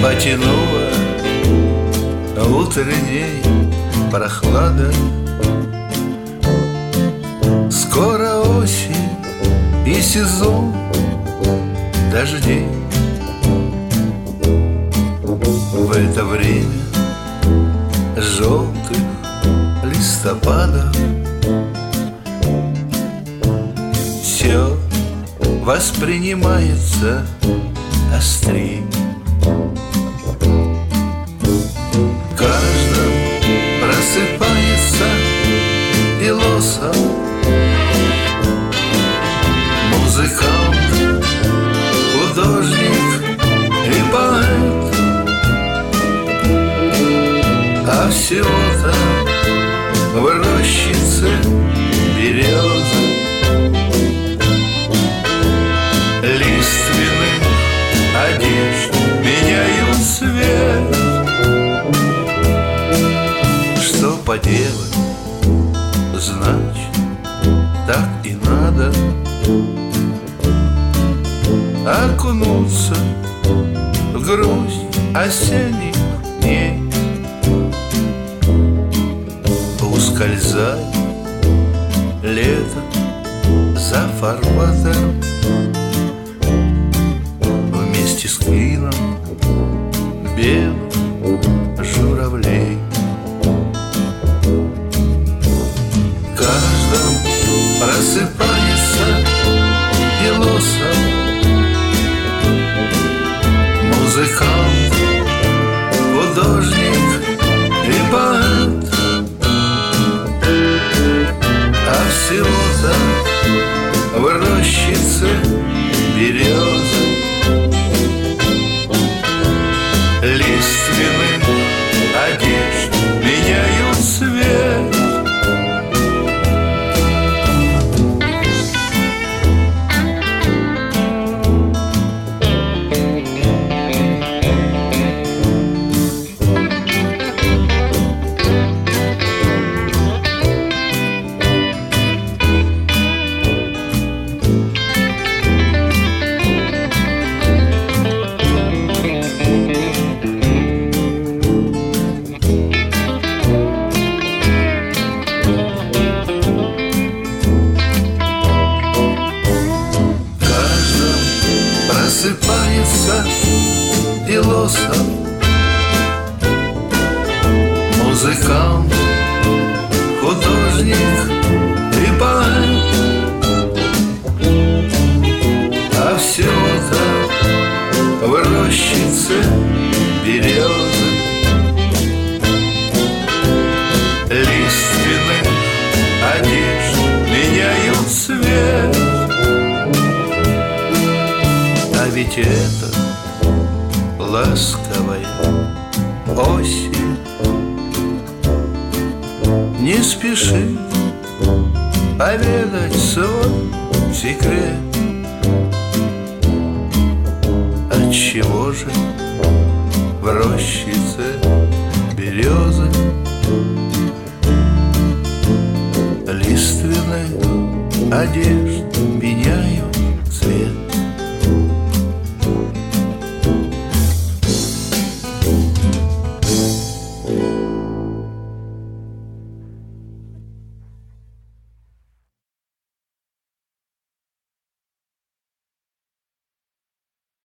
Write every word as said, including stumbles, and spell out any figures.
потянула утренней прохлада. Скоро осень и сезон дождей. В это время желтых листопадов все воспринимается острей. В каждом просыпается философ, музыкант, художник и поэт. А всего-то в рощице березы лиственных одежд меняют цвет. Что поделать, значит, так и надо окунуться в грусть осенних дней. Ускользай лето за фарватером вместе с клином белых журавлей. В каждом просыпается философ, музыкант, художник и поэт. А всего-то в рощице березы лиственных одежд меняют цвет. Просыпается философ, музыкант, художник и поэт. А всего-то в рощице березы лиственных одежд меняют цвет. А ведь это ласковая осень не спеши поведать свой секрет. Отчего же в рощице березы лиственных одежд